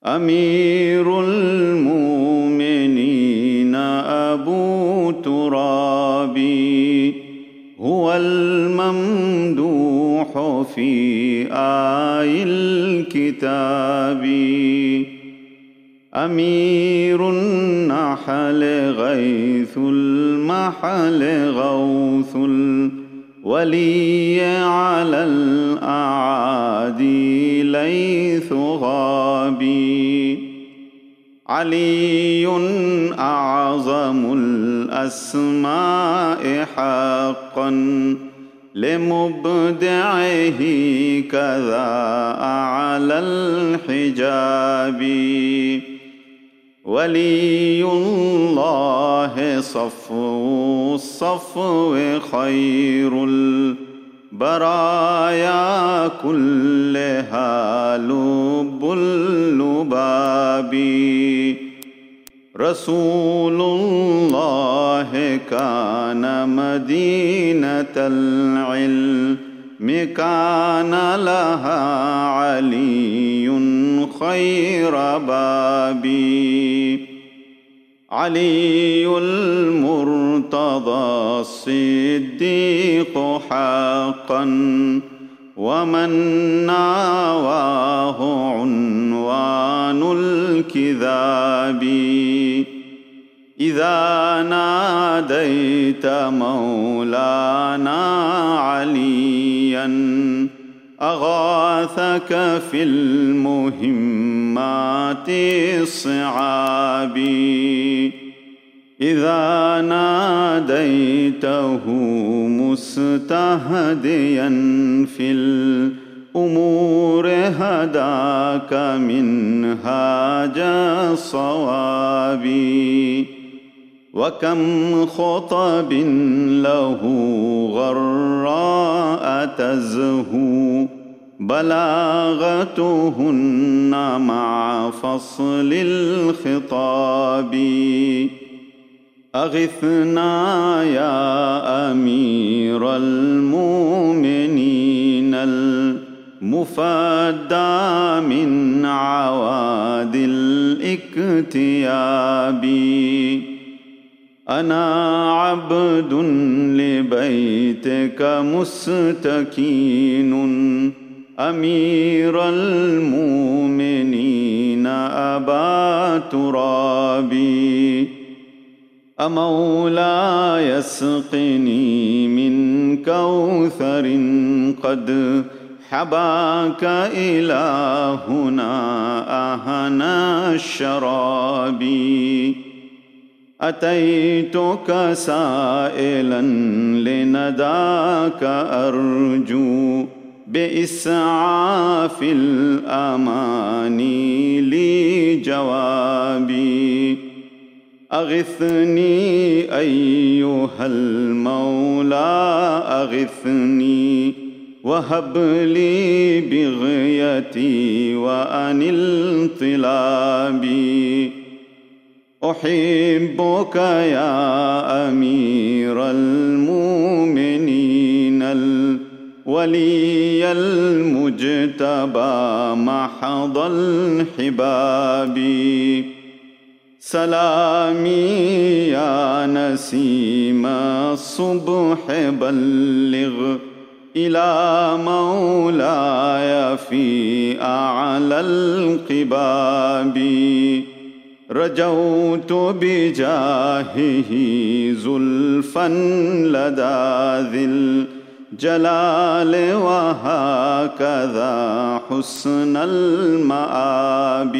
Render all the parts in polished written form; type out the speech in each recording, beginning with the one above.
أمير المؤمنين أبو ترابي هو الممدوح في آي الكتاب. أمير النحل غيث المحل غوث الولي على الأعادي ليث غابي. علي أعظم الأسماء حقا لمبدعه كذا أعلى الحجاب. ولي الله صفو الصفو خير البرايا كلها لب اللباب. رسول الله كان مدينة العلم كان لها علي خير بابي. علي المرتضى الصديق حقا ومن ناواه عنوان الكذاب. إذا ناديت مولانا عليا أغاثك في المهمات الصعاب. إذا ناديته مستهديا في الأمور هداك منهاج الصواب. وكم خطب له غراء تزهو بلاغتهن مع فصل الخطاب. أغثنا يا أمير المؤمنين المفدى من عواد الاكتياب. أنا عبد لبيتك مستكين أمير المؤمنين أبا ترابي. أمولاي اسقني من كوثر قد حباك إلهنا أهنا الشراب. أتيتك سائلا لنداك أرجو بإسعاف الأماني لي جوابي. أغثني أيها المولى أغثني وهب لي بغيتي وأنل طلابي. أحبك يا أمير المؤمنين الولي المجتبى محض الحباب. سلامي يا نسيم الصبح بلغ إلى مولاي في أعلى القباب. رجوت بجاهه زلفا لدى ذي الجلال وهكذا حسن المآب.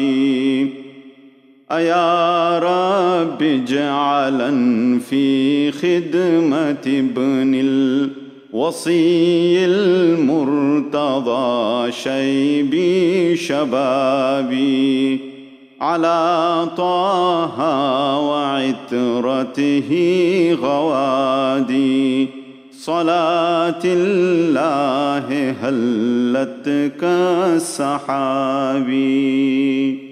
أيا رب اجعلا في خدمة ابن الوصي المرتضى شيبي شبابي. على طه وعترته غوادي صلاة الله هلت كالسحاب.